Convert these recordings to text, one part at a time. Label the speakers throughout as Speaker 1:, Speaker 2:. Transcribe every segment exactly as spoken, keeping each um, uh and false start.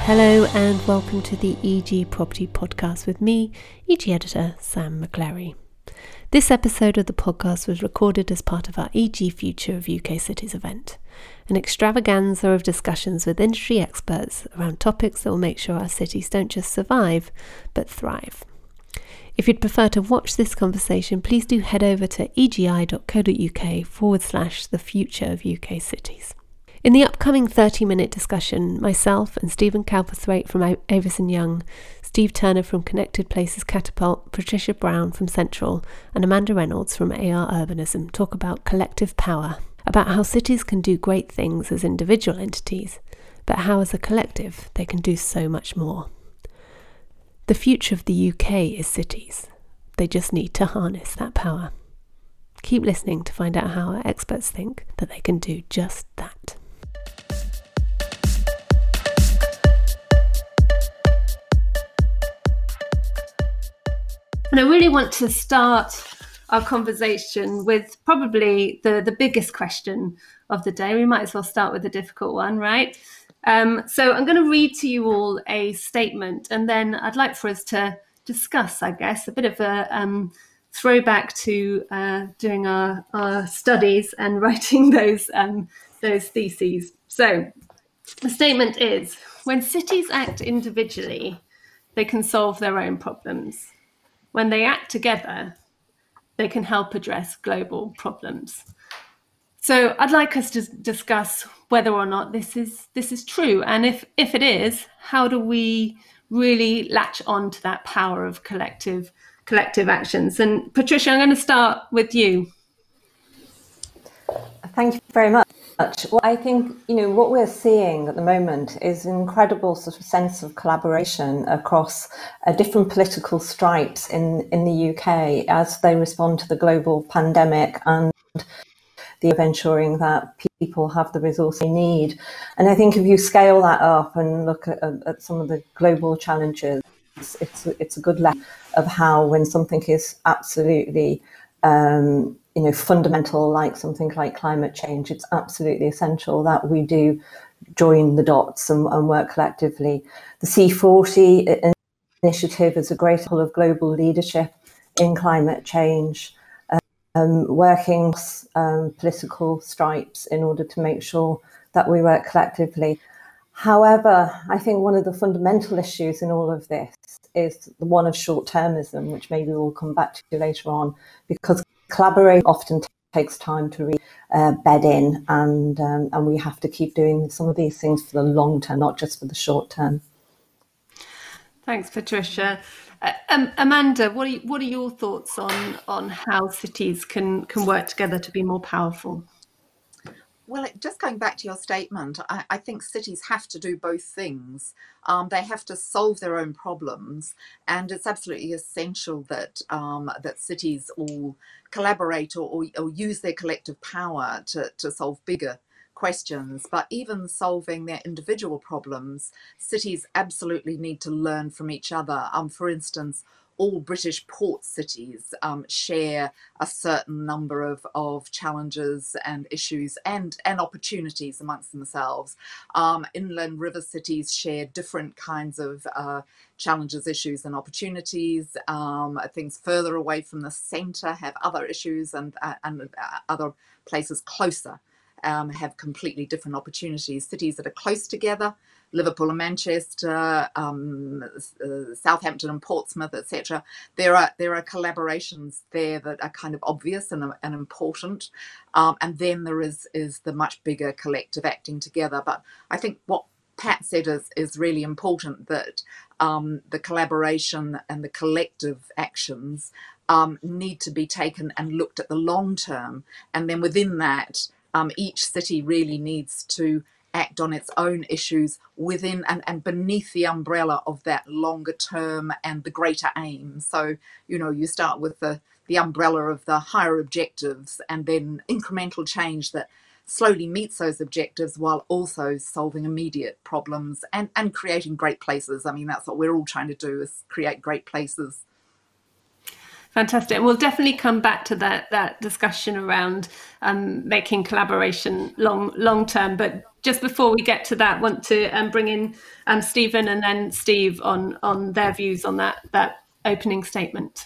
Speaker 1: Hello and welcome to the E G Property Podcast with me, E G editor Sam McGlarry. This episode of the podcast was recorded as part of our E G Future of U K Cities event, an extravaganza of discussions with industry experts around topics that will make sure our cities don't just survive, but thrive. If you'd prefer to watch this conversation, please do head over to egi.co.uk forward slash the future of U K cities. In the upcoming thirty-minute discussion, myself and Stephen Calverthwaite from Avison Young, Steve Turner from Connected Places Catapult, Patricia Brown from Central, and Amanda Reynolds from A R Urbanism talk about collective power, about how cities can do great things as individual entities, but how as a collective they can do so much more. The future of the U K is cities. They just need to harness that power. Keep listening to find out how our experts think that they can do just that. And I really want to start our conversation with probably the, the biggest question of the day. We might as well start with the difficult one, right? Um, so I'm going to read to you all a statement, and then I'd like for us to discuss, I guess, a bit of a um, throwback to uh, doing our, our studies and writing those um, those theses. So the statement is, when cities act individually, they can solve their own problems. When they act together, they can help address global problems. So I'd like us to discuss whether or not this is this is true. And if, if it is, how do we really latch on to that power of collective collective actions? And Patricia, I'm going to start with you.
Speaker 2: Thank you very much. Well, I think, you know, what we're seeing at the moment is an incredible sort of sense of collaboration across uh, different political stripes in, in the U K as they respond to the global pandemic and the of ensuring that people have the resources they need. And I think if you scale that up and look at, at some of the global challenges, it's, it's a good lesson of how when something is absolutely um, you know, fundamental, like something like climate change, it's absolutely essential that we do join the dots and, and work collectively. The C forty initiative is a great example of global leadership in climate change, um, working um, political stripes in order to make sure that we work collectively. However, I think one of the fundamental issues in all of this is the one of short-termism, which maybe we'll come back to later on, because collaboration often t- takes time to re, uh, bed in, and um, and we have to keep doing some of these things for the long term, not just for the short term.
Speaker 1: Thanks, Patricia. Uh, um, Amanda, what are you, what are your thoughts on on how cities can can work together to be more powerful?
Speaker 3: Well, just going back to your statement, I, I think cities have to do both things. Um, they have to solve their own problems, and it's absolutely essential that um, that cities all collaborate or, or, or use their collective power to, to solve bigger questions. But even solving their individual problems, cities absolutely need to learn from each other. Um, for instance, all British port cities um, share a certain number of, of challenges and issues and, and opportunities amongst themselves. Um, inland river cities share different kinds of uh, challenges, issues and opportunities. Um, things further away from the centre have other issues, and, uh, and uh, other places closer um, have completely different opportunities. Cities that are close together, Liverpool and Manchester, um, uh, Southampton and Portsmouth, et cetera. There are there are collaborations there that are kind of obvious and, and important, um, and then there is is the much bigger collective acting together. But I think what Pat said is is really important, that um, the collaboration and the collective actions um, need to be taken and looked at the long term, and then within that, um, each city really needs to act on its own issues within and, and beneath the umbrella of that longer term and the greater aim. So, you know, you start with the, the umbrella of the higher objectives, and then incremental change that slowly meets those objectives while also solving immediate problems and, and creating great places. I mean, that's what we're all trying to do, is create great places.
Speaker 1: Fantastic. And we'll definitely come back to that that discussion around um, making collaboration long long term. But just before we get to that, I want to um, bring in um, Stephen and then Steve on on their views on that that opening statement.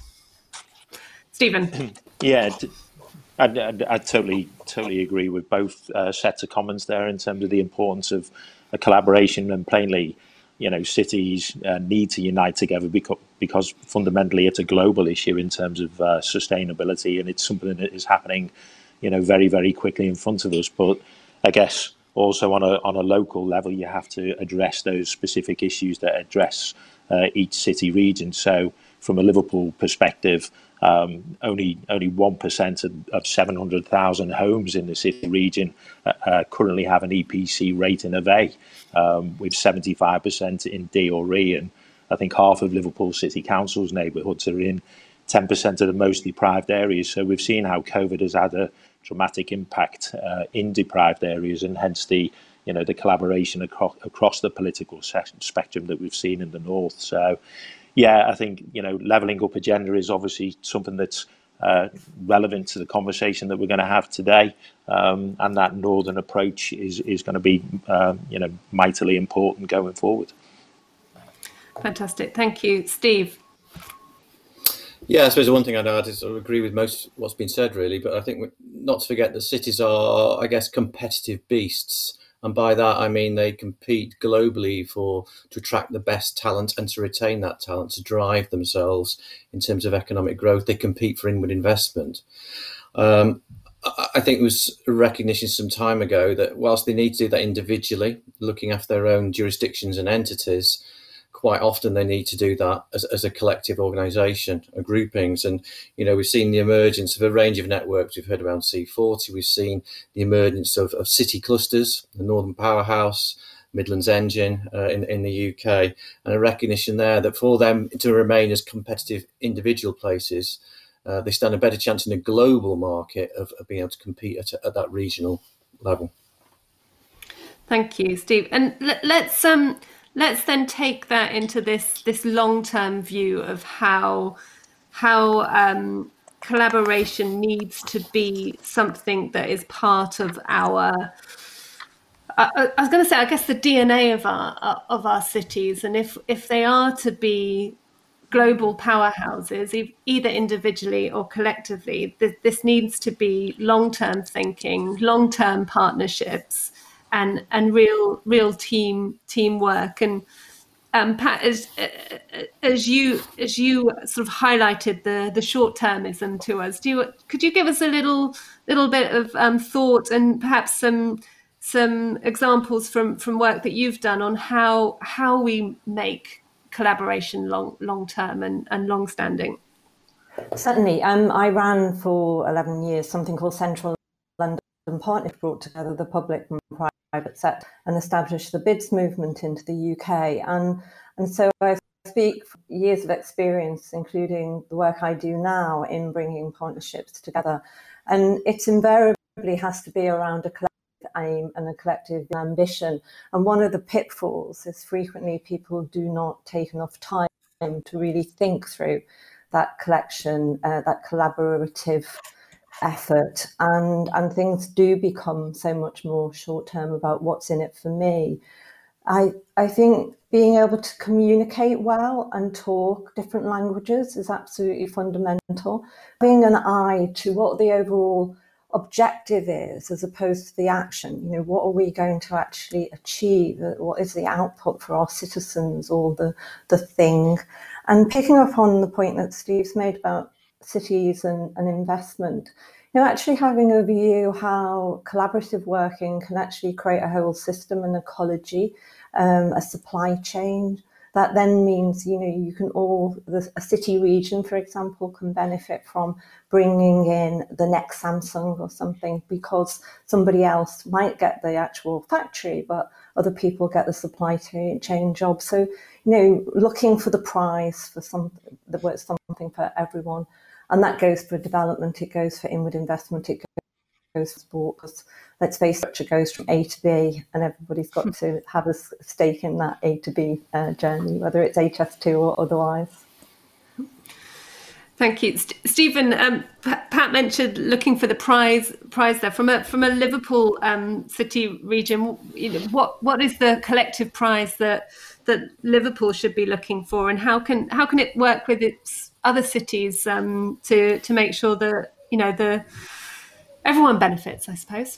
Speaker 1: Stephen.
Speaker 4: Yeah, I, I, I totally totally agree with both uh, sets of comments there in terms of the importance of a collaboration, and plainly, you know, cities uh, need to unite together because because fundamentally it's a global issue in terms of uh, sustainability, and it's something that is happening, you know, very very quickly in front of us. But I guess also on a on a local level, you have to address those specific issues that address uh, each city region. So from a Liverpool perspective, um, only only one percent of, of seven hundred thousand homes in the city region uh, uh, currently have an E P C rating of A, um, with seventy-five percent in D or E, and I think half of Liverpool City Council's neighbourhoods are in ten percent of the most deprived areas. So we've seen how COVID has had a dramatic impact uh, in deprived areas, and hence the you know the collaboration across across the political spectrum that we've seen in the north. So yeah, I think you know levelling up agenda is obviously something that's uh, relevant to the conversation that we're going to have today, um, and that northern approach is is going to be uh, you know mightily important going forward.
Speaker 1: Fantastic, thank you, Steve.
Speaker 5: Yeah, I suppose the one thing I'd add is I agree with most of what's been said, really, but I think not to forget that cities are, I guess, competitive beasts. And by that, I mean they compete globally for to attract the best talent and to retain that talent, to drive themselves in terms of economic growth. They compete for inward investment. Um, I think it was a recognition some time ago that whilst they need to do that individually, looking after their own jurisdictions and entities, quite often they need to do that as, as a collective organisation, or groupings. And, you know, we've seen the emergence of a range of networks. We've heard around C forty. We've seen the emergence of, of city clusters, the Northern Powerhouse, Midlands Engine uh, in, in the U K, and a recognition there that for them to remain as competitive individual places, uh, they stand a better chance in a global market of, of being able to compete at, at that regional level.
Speaker 1: Thank you, Steve. And let, let's... um. Let's then take that into this this long-term view of how how um, collaboration needs to be something that is part of our. I, I was going to say, I guess, the D N A of our of our cities, and if if they are to be global powerhouses, either individually or collectively, th- this needs to be long-term thinking, long-term partnerships. And and real real team teamwork. And um, Pat, as as you as you sort of highlighted the the short termism to us, do you could you give us a little little bit of um, thought and perhaps some some examples from from work that you've done on how how we make collaboration long long term and and long standing?
Speaker 2: Certainly, um, I ran for eleven years something called Central London Partnership, brought together the public and private private sector and established the BIDS movement into the U K. And, and so I speak from years of experience, including the work I do now in bringing partnerships together. And it invariably has to be around a collective aim and a collective ambition. And one of the pitfalls is frequently people do not take enough time to really think through that collection, uh, that collaborative effort, and and things do become so much more short term about what's in it for me. I I think being able to communicate well and talk different languages is absolutely fundamental. Having an eye to what the overall objective is as opposed to the action. You know, what are we going to actually achieve? What is the output for our citizens, or the the thing? And picking up on the point that Steve's made about cities and, and investment, you know, actually having a view how collaborative working can actually create a whole system, an ecology, um, a supply chain. That then means, you know, you can all, the, a city region, for example, can benefit from bringing in the next Samsung or something, because somebody else might get the actual factory, but other people get the supply chain job. So, you know, looking for the prize for something that works something for everyone. And that goes for development, it goes for inward investment, it goes for sport, because let's face it, it goes from A to B, and everybody's got to have a stake in that A to B uh, journey, whether it's H S two or otherwise.
Speaker 1: Thank you, St- Stephen. Um, Pat mentioned looking for the prize prize there from a from a Liverpool um, city region. You know, what what is the collective prize that that Liverpool should be looking for, and how can how can it work with its other cities um, to to make sure that you know the everyone benefits, I suppose.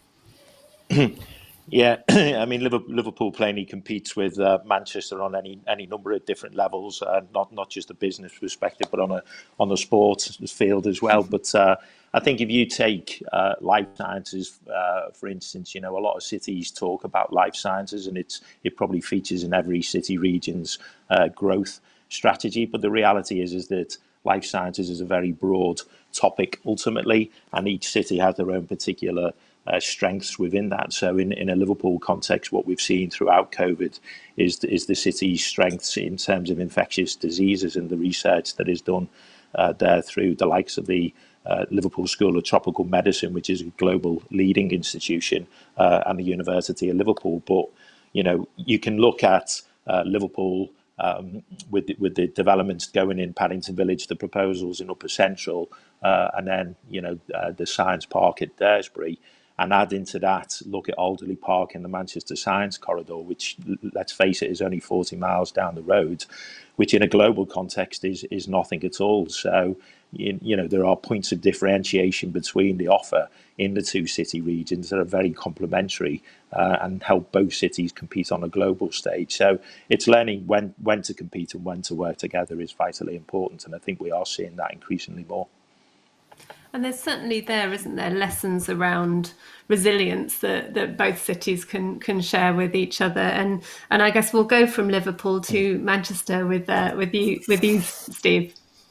Speaker 4: Yeah, I mean Liverpool plainly competes with uh, Manchester on any any number of different levels, uh, not not just a business perspective, but on a on the sports field as well. But uh, I think if you take uh, life sciences, uh, for instance, you know a lot of cities talk about life sciences, and it's it probably features in every city region's uh, growth strategy. But the reality is is that life sciences is a very broad topic ultimately, and each city has their own particular Uh, strengths within that. So in, in a Liverpool context, what we've seen throughout COVID is, is the city's strengths in terms of infectious diseases and the research that is done uh, there through the likes of the uh, Liverpool School of Tropical Medicine, which is a global leading institution, uh, and the University of Liverpool. But, you know, you can look at uh, Liverpool um, with, the, with the developments going in Paddington Village, the proposals in Upper Central, uh, and then, you know, uh, the Science Park at Daresbury. And add into that, look at Alderley Park and the Manchester Science Corridor, which, let's face it, is only forty miles down the road, which in a global context is is nothing at all. So, you, you know, there are points of differentiation between the offer in the two city regions that are very complementary uh, and help both cities compete on a global stage. So it's learning when, when to compete and when to work together is vitally important. And I think we are seeing that increasingly more.
Speaker 1: And there's certainly there, isn't there, lessons around resilience that, that both cities can can share with each other. And and I guess we'll go from Liverpool to Manchester with uh, with you with you, Steve.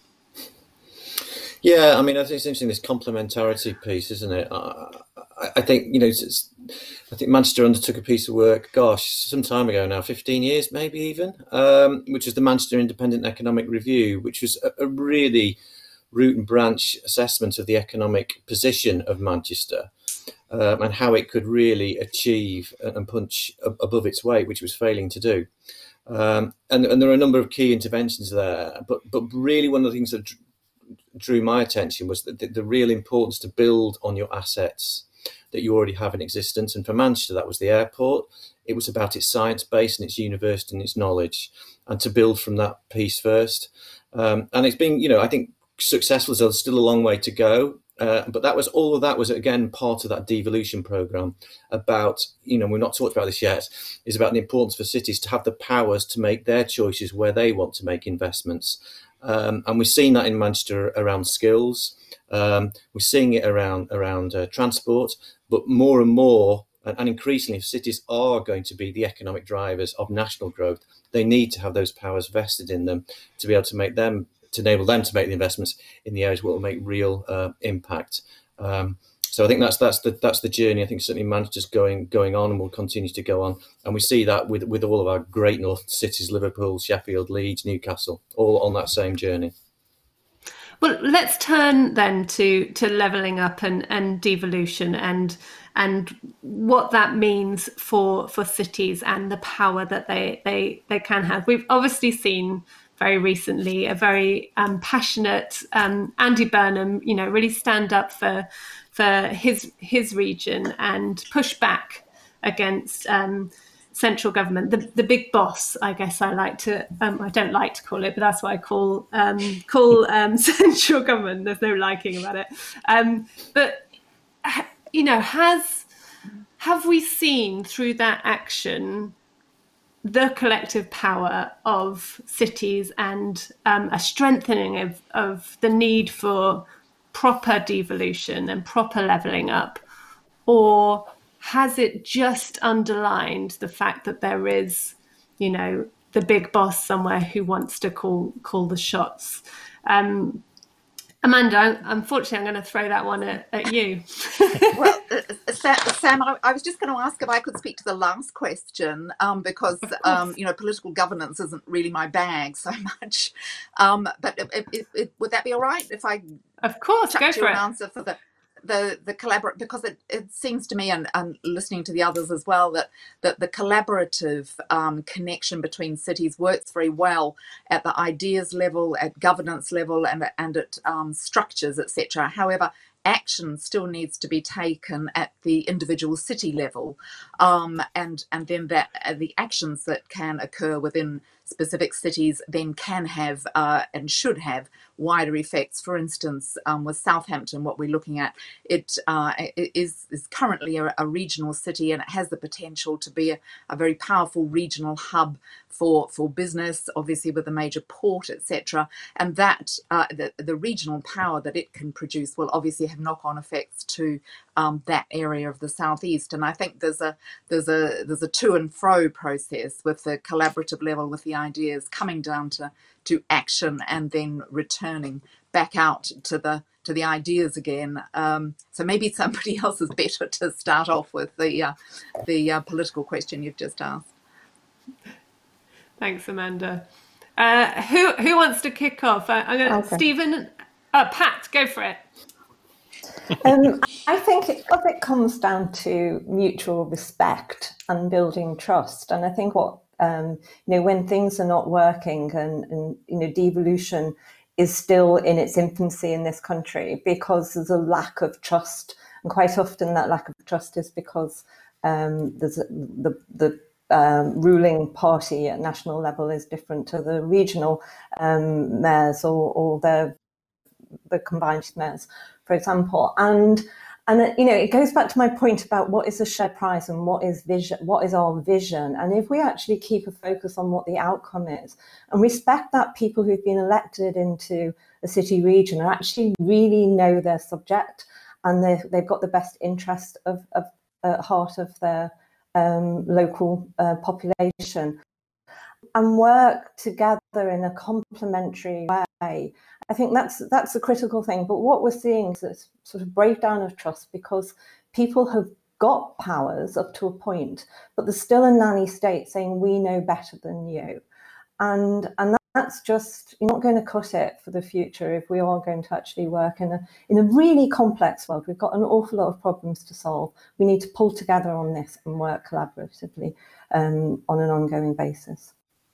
Speaker 5: Yeah, I mean, I think it's interesting, this complementarity piece, isn't it? I, I think you know, it's, I think Manchester undertook a piece of work, gosh, some time ago now, fifteen years maybe even, um, which is the Manchester Independent Economic Review, which was a, a really root and branch assessment of the economic position of Manchester um, and how it could really achieve and punch above its weight, which it was failing to do. Um, and, and there are a number of key interventions there. But but really one of the things that drew my attention was the, the real importance to build on your assets that you already have in existence. And for Manchester, that was the airport. It was about its science base and its university and its knowledge, and to build from that piece first. Um, and it's been, you know, I think, successful. There's still a long way to go, uh, but that was all of that was again part of that devolution program. About, you know, we've not talked about this yet, is about the importance for cities to have the powers to make their choices where they want to make investments, um, and we've seen that in Manchester around skills. Um, we're seeing it around around uh, transport, but more and more and, and increasingly, if cities are going to be the economic drivers of national growth, they need to have those powers vested in them to be able to make them. to enable them to make the investments in the areas where it will make real uh, impact. Um, so I think that's that's the that's the journey. I think certainly Manchester's going going on and will continue to go on. And we see that with with all of our great north cities, Liverpool, Sheffield, Leeds, Newcastle, all on that same journey.
Speaker 1: Well, let's turn then to to levelling up and, and devolution and and what that means for for cities and the power that they they they can have. We've obviously seen very recently a very um, passionate um, Andy Burnham, you know, really stand up for for his his region and push back against um, central government, the the big boss, I guess I like to, um, I don't like to call it, but that's what I call um, call um, central government. There's no liking about it. Um, but you know, has have we seen through that action the collective power of cities and um, a strengthening of, of the need for proper devolution and proper levelling up? Or has it just underlined the fact that there is, you know, the big boss somewhere who wants to call call the shots? Um, Amanda, unfortunately, I'm going to throw that one at, at you.
Speaker 3: Well, uh, Sam, I, I was just going to ask if I could speak to the last question, um, because, um, you know, political governance isn't really my bag so much. Um, but it, it, it, would that be all right if I
Speaker 1: Of course, go for
Speaker 3: you
Speaker 1: it.
Speaker 3: An answer for the the the collaborate, because it, it seems to me, and, and listening to the others as well, that that the collaborative um, connection between cities works very well at the ideas level, at governance level, and and at um, structures, et cetera. However, action still needs to be taken at the individual city level, um, and and then that uh, the actions that can occur within specific cities then can have uh, and should have wider effects. For instance, um, with Southampton, what we're looking at, it uh, is, is currently a, a regional city, and it has the potential to be a, a very powerful regional hub for for business, obviously with a major port, et cetera. And that uh, the, the regional power that it can produce will obviously have knock-on effects to um, that area of the southeast. And I think there's a there's a there's a to and fro process with the collaborative level, with the ideas coming down to to action and then returning back out to the to the ideas again. Um, so maybe somebody else is better to start off with the uh, the uh, political question you've just asked.
Speaker 1: Thanks, Amanda. Uh, who who wants to kick off? I, I'm gonna
Speaker 2: Okay.
Speaker 1: Stephen, uh, Pat, go for it.
Speaker 2: Um, I think it, it comes down to mutual respect and building trust. And I think what, um, you know, when things are not working and, and, you know, devolution is still in its infancy in this country because there's a lack of trust. And quite often that lack of trust is because um, there's a, the, the um, ruling party at national level is different to the regional um, mayors or, or the, the combined mayors, for example. And and you know, it goes back to my point about what is the shared prize and what is vision, what is our vision. And if we actually keep a focus on what the outcome is and respect that people who've been elected into a city region actually really know their subject and they've got the best interest of, of uh, heart of their um, local uh, population, and work together in a complementary way. I think that's that's a critical thing. But what we're seeing is this sort of breakdown of trust because people have got powers up to a point, but there's still a nanny state saying we know better than you, and and that's just, you're not going to cut it for the future if we are going to actually work in a in a really complex world. We've got an awful lot of problems to solve. We need to pull together on this and work collaboratively um, on an ongoing basis.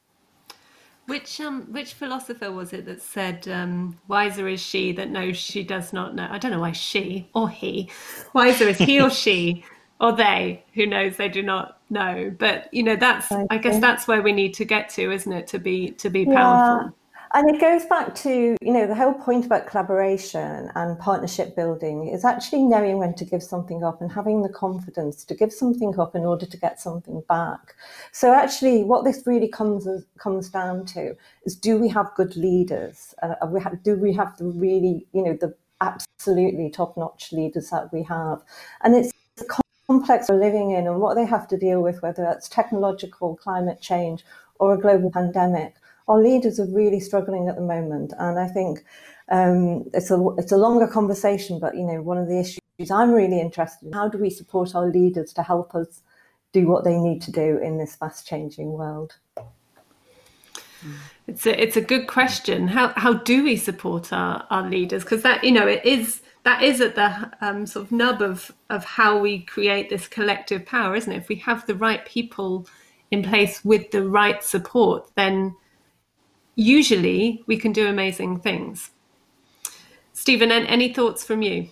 Speaker 1: Which um which philosopher was it that said um, wiser is she that knows she does not know? I don't know why she or he. Wiser is he or she or they who knows they do not know. But you know, that's I guess that's where we need to get to, isn't it? To be to be powerful.
Speaker 2: Yeah. And it goes back to, you know, the whole point about collaboration and partnership building is actually knowing when to give something up and having the confidence to give something up in order to get something back. So actually what this really comes comes down to is, do we have good leaders? Uh, we have, do we have the really, you know, the absolutely top-notch leaders that we have? And it's the complex we're living in and what they have to deal with, whether that's technological, climate change or a global pandemic. Our leaders are really struggling at the moment, and I think um, it's a it's a longer conversation. But you know, one of the issues I'm really interested in: how do we support our leaders to help us do what they need to do in this fast-changing world?
Speaker 1: It's a it's a good question. How how do we support our, our leaders? Because that, you know, it is that is at the um, sort of nub of of how we create this collective power, isn't it? If we have the right people in place with the right support, then usually we can do amazing things. Stephen, any thoughts from you?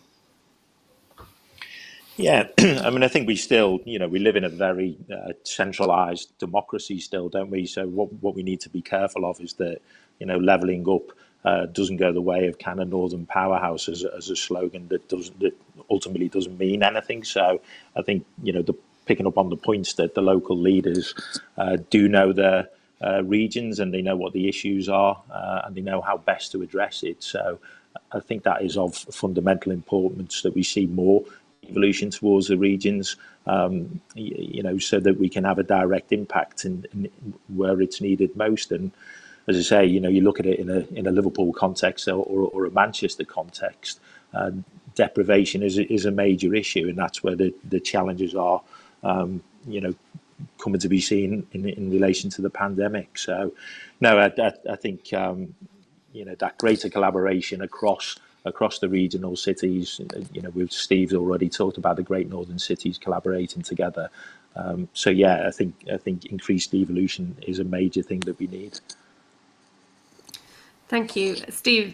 Speaker 4: Yeah, I mean, I think we still, you know, we live in a very uh, centralized democracy still, don't we? So what what we need to be careful of is that, you know, leveling up uh, doesn't go the way of kind of Northern Powerhouse as, as a slogan that doesn't that ultimately doesn't mean anything. So I think, you know, the picking up on the points that the local leaders uh, do know their Uh, regions and they know what the issues are uh, and they know how best to address it. So I think that is of fundamental importance that we see more evolution towards the regions, um, you, you know, so that we can have a direct impact in, in where it's needed most. And as I say, you know, you look at it in a in a Liverpool context or, or, or a Manchester context, uh, deprivation is is a major issue, and that's where the the challenges are. Um, you know. coming to be seen in, in relation to the pandemic. So, no, I, I, I think, um, you know, that greater collaboration across across the regional cities. You know, with Steve's already talked about the Great Northern Cities collaborating together. Um, so yeah, I think I think increased devolution is a major thing that we need.
Speaker 1: Thank you, Steve.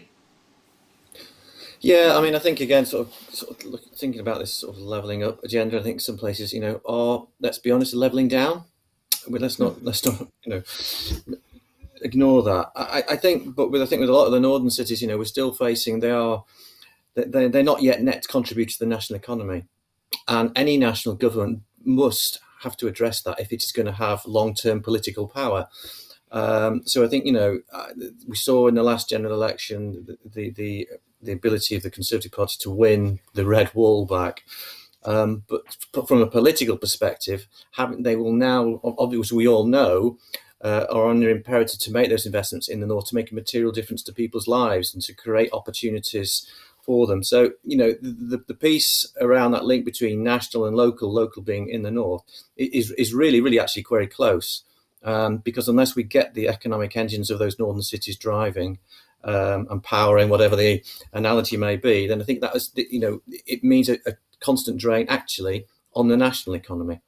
Speaker 5: Yeah, I mean, I think again, sort of, sort of look, thinking about this sort of levelling up agenda. I think some places, you know, are, let's be honest, levelling down. Well, let's not let's not you know ignore that. I, I think, but with I think with a lot of the northern cities, you know, we're still facing they are they they're not yet net contributors to the national economy, and any national government must have to address that if it is going to have long-term political power. Um, so I think, you know, uh, we saw in the last general election the, the the the ability of the Conservative Party to win the red wall back. Um, but, but from a political perspective, having, they will now, obviously we all know, uh, are under imperative to make those investments in the north to make a material difference to people's lives and to create opportunities for them. So, you know, the, the piece around that link between national and local, local being in the north, is, is really, really actually very close. Um, because unless we get the economic engines of those northern cities driving um, and powering, whatever the analogy may be, then I think that is, you know, it means a, a constant drain actually on the national economy.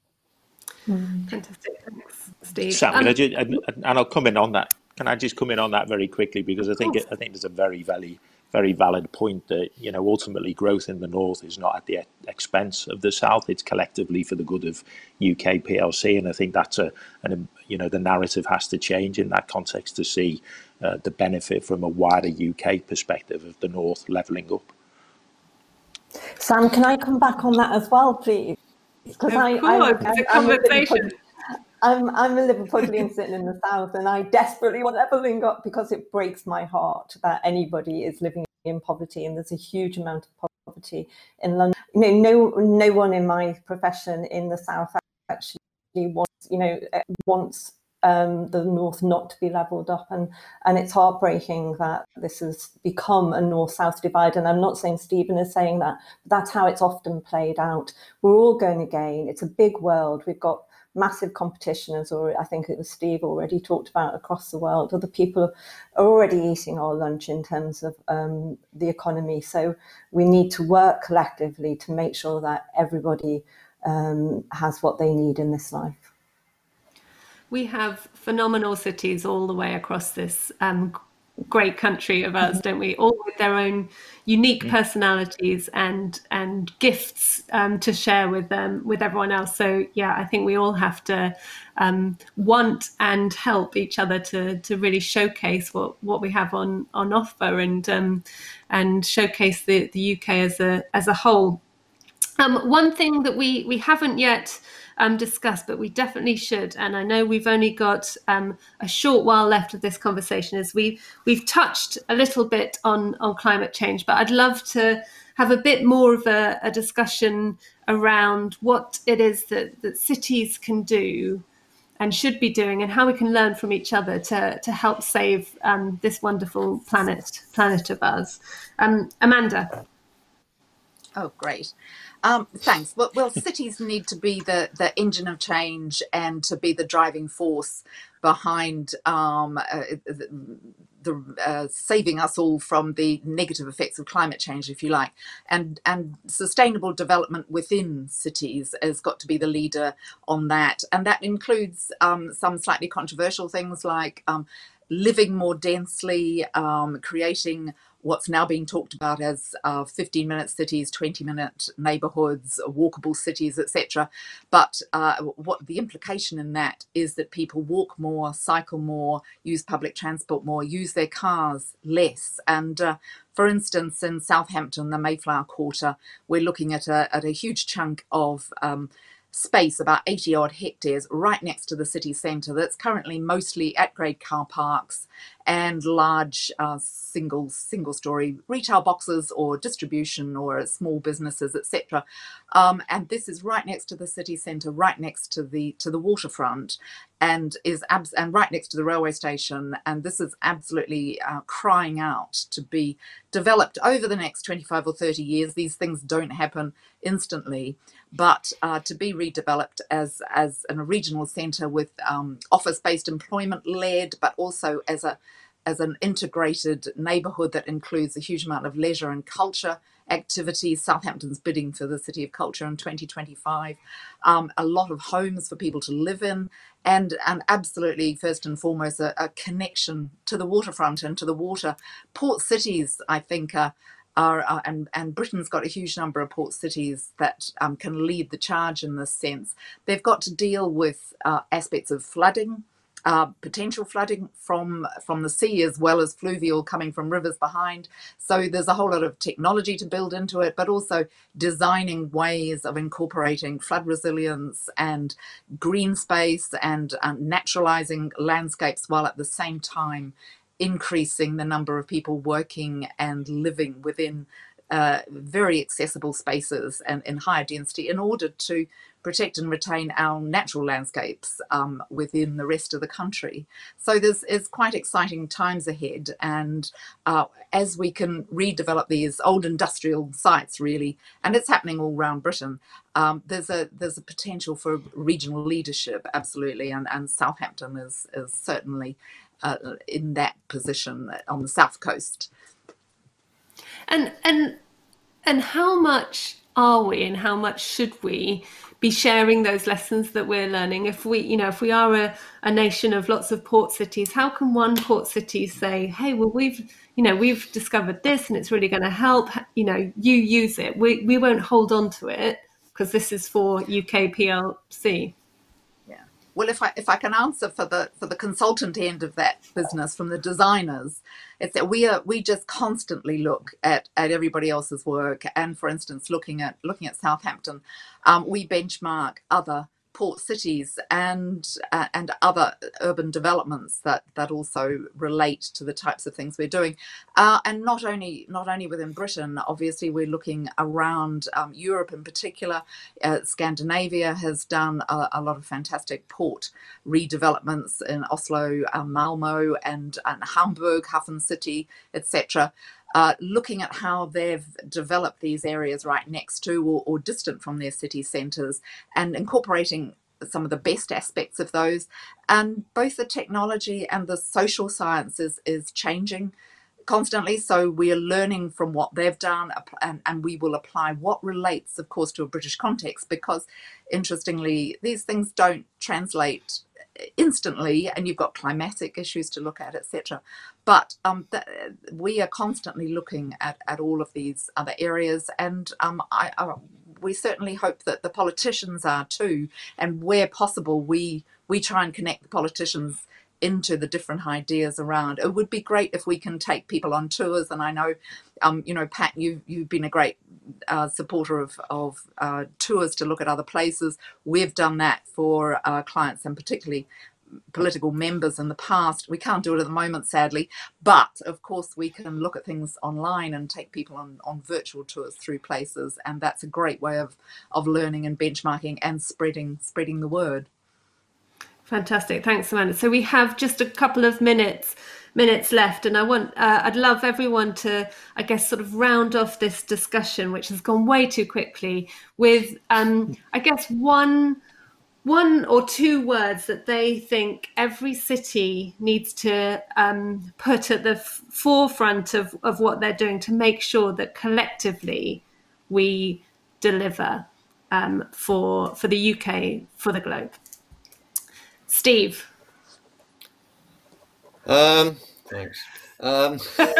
Speaker 1: Fantastic, thanks, Steve.
Speaker 4: Sam,
Speaker 1: Um,
Speaker 4: can I just, and, and I'll come in on that. Can I just come in on that very quickly, because I think it, I think there's a very, very, very valid point that, you know, ultimately growth in the north is not at the expense of the south. It's collectively for the good of U K P L C, and I think that's a, an, you know, the narrative has to change in that context to see uh, the benefit from a wider U K perspective of the north levelling up.
Speaker 2: Sam, can I come back on that as well, please? Because
Speaker 1: Of
Speaker 2: I,
Speaker 1: course,
Speaker 2: I,
Speaker 1: it's a
Speaker 2: I'm, I'm
Speaker 1: conversation.
Speaker 2: I'm, I'm a Liverpudlian sitting in the south, and I desperately want levelling up because it breaks my heart that anybody is living in poverty, and there's a huge amount of poverty in London. You know, no, no one in my profession in the south actually wants, you know, wants um, the north not to be levelled up, and and it's heartbreaking that this has become a north-south divide. And I'm not saying Stephen is saying that, but that's how it's often played out. We're all going to gain. It's a big world. We've got massive competition, as already, I think it was Steve already talked about, across the world. Other people are already eating our lunch in terms of um, the economy. So we need to work collectively to make sure that everybody um, has what they need in this life.
Speaker 1: We have phenomenal cities all the way across this um, great country of ours, don't we? All with their own unique personalities and and gifts um, to share with them, with everyone else. So yeah, I think we all have to um, want and help each other to to really showcase what, what we have on on offer, and um, and showcase the, the U K as a as a whole. Um, one thing that we we haven't yet um, discussed, but we definitely should, and I know we've only got um, a short while left of this conversation, is we we've touched a little bit on on climate change, but I'd love to have a bit more of a, a discussion around what it is that, that cities can do and should be doing, and how we can learn from each other to to help save um, this wonderful planet planet of ours. Um, Amanda.
Speaker 3: Oh, great. Um, thanks. Well, well, cities need to be the, the engine of change and to be the driving force behind um, uh, the, the uh, saving us all from the negative effects of climate change, if you like. And, and sustainable development within cities has got to be the leader on that. And that includes um, some slightly controversial things like um, living more densely, um, creating what's now being talked about as uh, fifteen minute cities, twenty minute neighborhoods, walkable cities, et cetera. But uh, what the implication in that is that people walk more, cycle more, use public transport more, use their cars less. And uh, for instance, in Southampton, the Mayflower Quarter, we're looking at a, at a huge chunk of um, space, about eighty odd hectares, right next to the city centre, that's currently mostly at grade car parks and large uh, single single story retail boxes or distribution or small businesses, et cetera. Um, and this is right next to the city centre, right next to the to the waterfront, and is abs- and right next to the railway station. And this is absolutely uh, crying out to be developed over the next twenty-five or thirty years. These things don't happen instantly, but uh, to be redeveloped as as a regional centre with um, office-based employment led, but also as a as an integrated neighbourhood that includes a huge amount of leisure and culture activities. Southampton's bidding for the City of Culture in twenty twenty-five. Um, a lot of homes for people to live in, and, and absolutely, first and foremost, a, a connection to the waterfront and to the water. Port cities, I think, are, are, are and, and Britain's got a huge number of port cities that um, can lead the charge in this sense. They've got to deal with uh, aspects of flooding, Uh, potential flooding from from the sea, as well as fluvial coming from rivers behind. So there's a whole lot of technology to build into it, but also designing ways of incorporating flood resilience and green space and um, naturalizing landscapes, while at the same time increasing the number of people working and living within uh, very accessible spaces and in higher density, in order to protect and retain our natural landscapes um, within the rest of the country. So there's is quite exciting times ahead, and uh, as we can redevelop these old industrial sites, really, and it's happening all around Britain, um, there's a there's a potential for regional leadership, absolutely, and, and Southampton is, is certainly uh, in that position on the south coast.
Speaker 1: And and and how much are we, and how much should we be sharing those lessons that we're learning? If we, you know, if we are a, a nation of lots of port cities, how can one port city say, hey, well, we've, you know, we've discovered this and it's really going to help, you know, you use it. We we won't hold on to it because this is for U K P L C.
Speaker 3: Yeah. Well, if I if I can answer for the for the consultant end of that business, from the designers, it's that we are we just constantly look at, at everybody else's work. And for instance, looking at looking at Southampton, um, we benchmark other port cities and uh, and other urban developments that that also relate to the types of things we're doing, uh, and not only not only within Britain. Obviously, we're looking around um, Europe in particular. Uh, Scandinavia has done a, a lot of fantastic port redevelopments in Oslo, um, Malmo, and, and Hamburg, Hafen City, et cetera. Uh, looking at how they've developed these areas right next to or, or distant from their city centres, and incorporating some of the best aspects of those. And both the technology and the social sciences is changing constantly. So we are learning from what they've done, and, and we will apply what relates, of course, to a British context, because interestingly, these things don't translate instantly, and you've got climatic issues to look at, et cetera. But um, th- we are constantly looking at, at all of these other areas, and um, I, I, we certainly hope that the politicians are too. And where possible, we we try and connect the politicians into the different ideas around. It would be great if we can take people on tours, and I know, um, you know, Pat, you you've been a great uh, supporter of of uh, tours to look at other places. We've done that for our clients, and particularly political members in the past. We can't do it at the moment, sadly, but of course we can look at things online and take people on, on virtual tours through places, and that's a great way of of learning and benchmarking and spreading spreading the word.
Speaker 1: Fantastic, thanks, Amanda. So we have just a couple of minutes minutes left, and I want uh, I'd love everyone to, I guess, sort of round off this discussion, which has gone way too quickly, with um, I guess one one or two words that they think every city needs to um, put at the f- forefront of, of what they're doing to make sure that collectively we deliver um, for for the U K, for the globe. Steve.
Speaker 5: Um, thanks. Um,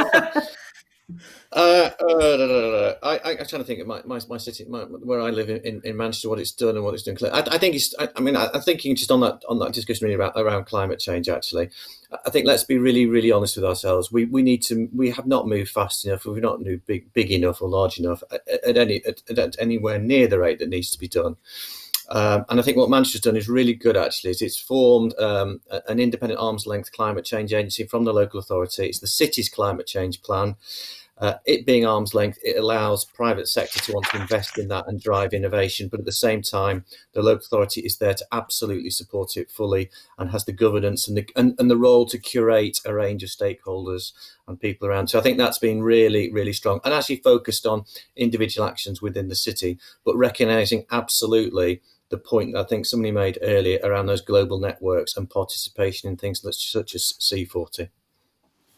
Speaker 5: uh, uh, I, I, I'm trying to think of my, my, my city, my, where I live in, in Manchester, what it's done and what it's doing. I, I think it's, I, I mean, I, I'm thinking just on that on that discussion really about, around climate change, actually. I think let's be really, really honest with ourselves. We we need to, we have not moved fast enough, we've not moved big, big enough or large enough at, at any at, at anywhere near the rate that needs to be done. Um, and I think what Manchester's done is really good, actually, is it's formed um, an independent arm's length climate change agency from the local authority. It's the city's climate change plan. Uh, it being arm's length, it allows private sector to want to invest in that and drive innovation. But at the same time, the local authority is there to absolutely support it fully and has the governance and the, and, and the role to curate a range of stakeholders and people around. So I think that's been really, really strong and actually focused on individual actions within the city, but recognising absolutely the point that I think somebody made earlier around those global networks and participation in things such as C forty.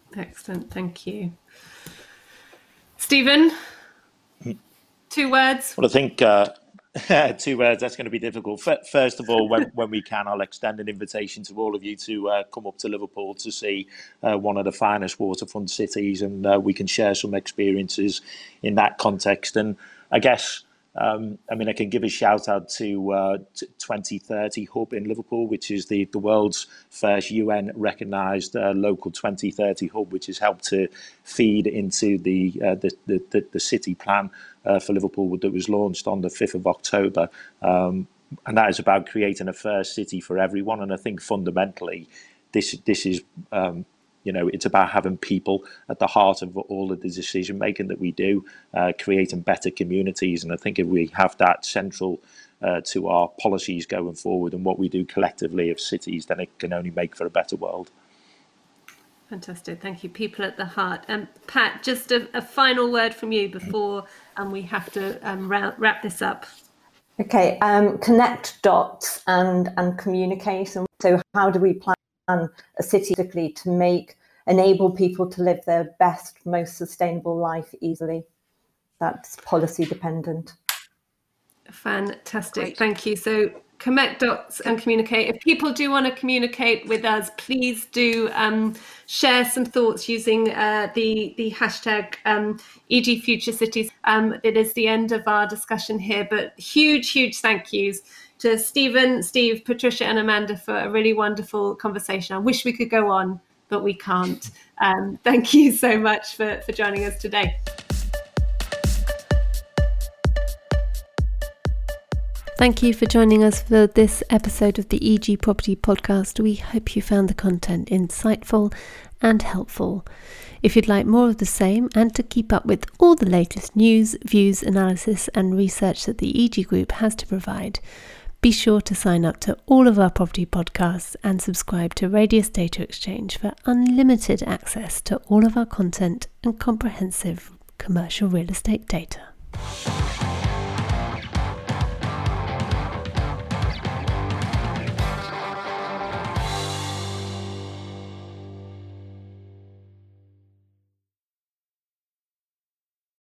Speaker 1: Excellent, thank you. Stephen, two words.
Speaker 4: Well, I think uh, two words, that's going to be difficult. First of all, when, when we can, I'll extend an invitation to all of you to uh, come up to Liverpool to see uh, one of the finest waterfront cities, and uh, we can share some experiences in that context. And I guess, um, I mean, I can give a shout out to, uh, to twenty thirty Hub in Liverpool, which is the, the world's first U N recognised uh, local twenty thirty hub, which has helped to feed into the uh, the, the, the, the city plan uh, for Liverpool that was launched on the fifth of October. Um, and that is about creating a first city for everyone. And I think fundamentally, this this is um, you know, it's about having people at the heart of all of the decision making that we do, uh, creating better communities. And I think if we have that central uh, to our policies going forward and what we do collectively as cities, then it can only make for a better world.
Speaker 1: Fantastic, thank you. People at the heart. And um, Pat, just a, a final word from you before um, we have to um, wrap, wrap this up.
Speaker 2: Okay, um, connect dots and and communicate. And so, how do we plan a city to make enable people to live their best, most sustainable life easily? That's policy dependent.
Speaker 1: Fantastic. Great. Thank you. So connect dots and communicate. If people do want to communicate with us, please do um, share some thoughts using uh, the, the hashtag um, E G Future Cities. Um, it is the end of our discussion here, but huge, huge thank yous to Stephen, Steve, Patricia and Amanda for a really wonderful conversation. I wish we could go on, but we can't. Um, thank you so much for, for joining us today. Thank you for joining us for this episode of the E G Property Podcast. We hope you found the content insightful and helpful. If you'd like more of the same and to keep up with all the latest news, views, analysis and research that the E G Group has to provide, be sure to sign up to all of our property podcasts and subscribe to Radius Data Exchange for unlimited access to all of our content and comprehensive commercial real estate data.